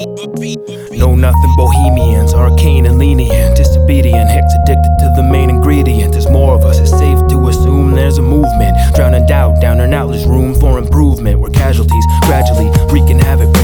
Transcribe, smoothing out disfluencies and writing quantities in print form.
Know nothing bohemians, arcane and lenient, disobedient, hicks addicted to the main ingredient. There's more of us, it's safe to assume there's a movement, drowning doubt down and out, there's room for improvement. We're casualties, gradually wreaking havoc.